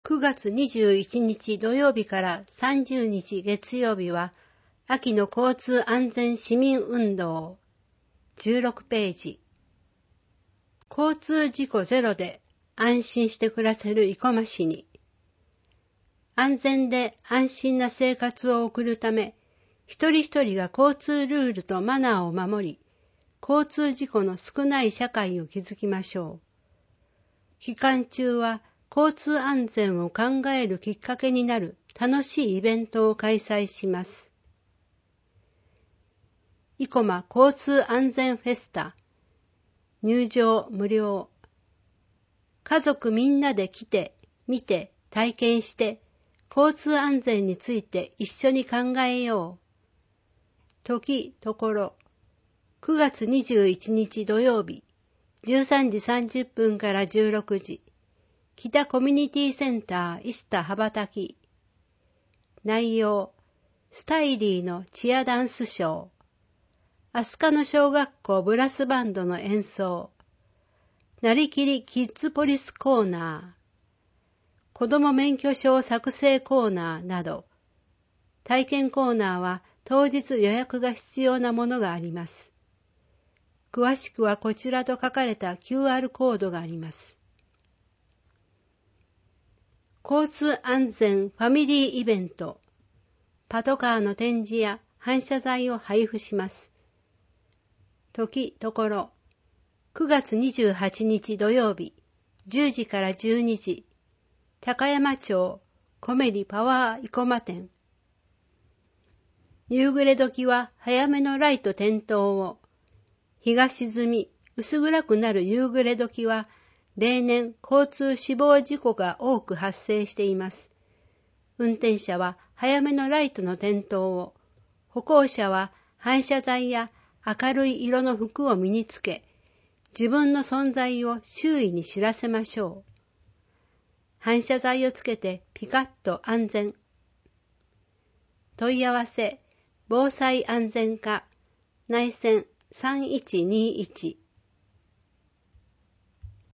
9月21日土曜日から30日月曜日は、秋の交通安全市民運動。16ページ。交通事故ゼロで安心して暮らせる生駒市に。安全で安心な生活を送るため、一人一人が交通ルールとマナーを守り、交通事故の少ない社会を築きましょう。期間中は交通安全を考えるきっかけになる楽しいイベントを開催します。生駒交通安全フェスタ。入場無料。家族みんなで来て、見て、体験して、交通安全について一緒に考えよう。時、ところ。9月21日土曜日、13時30分から16時。北コミュニティセンター石田羽ばたき。内容、スタイリーのチアダンスショー。飛鳥野小学校ブラスバンドの演奏。なりきりキッズポリスコーナー。子ども免許証作成コーナーなど、体験コーナーは当日予約が必要なものがあります。詳しくはこちらと書かれた QR コードがあります。交通安全ファミリーイベント。パトカーの展示や反射材を配布します。時、ところ。9月28日土曜日、10時から12時。高山町コメリパワー生駒店。夕暮れ時は早めのライト点灯を。日が沈み、薄暗くなる夕暮れ時は、例年交通死亡事故が多く発生しています。運転者は早めのライトの点灯を。歩行者は反射材や明るい色の服を身につけ、自分の存在を周囲に知らせましょう。反射材をつけてピカッと安全。問い合わせ、防災安全課、内線3121